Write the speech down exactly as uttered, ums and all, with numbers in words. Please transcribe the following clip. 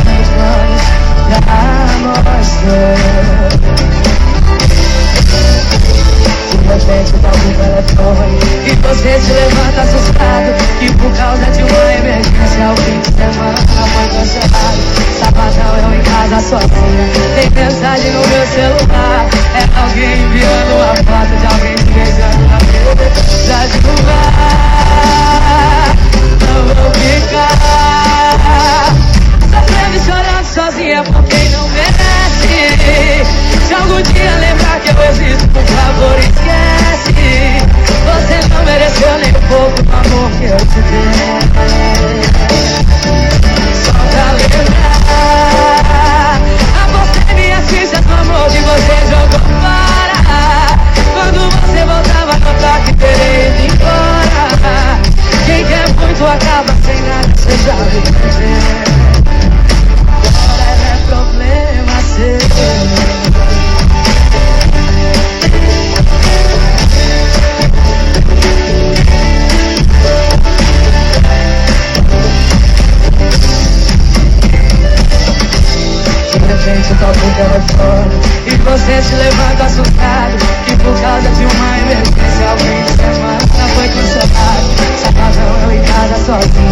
meus planos pra você. De repente toca o telefone e você se levanta assustado, que por causa de uma emergência o fim de semana foi cancelado. Sabadão eu em casa sozinha, tem mensagem no meu celular, é alguém enviando uma foto de alguém te beijando na boca. Já desculpar, não vou ficar sofrendo e chorando sozinha por quem não merece. Se algum dia lembrar que eu existo, por favor esquece. Você não mereceu nem um pouco do amor que eu te dei. Só pra lembrar, apostei minhas fichas no amor que você jogou fora. Quando você voltava a notar que terei ido embora. Quem quer muito acaba sem nada, você já viu dizer. Agora é problema seu. Você toca o telefone e você se levanta assustado, que por causa de uma emergência o fim de semana foi cancelado. Sabadão eu em casa sozinho,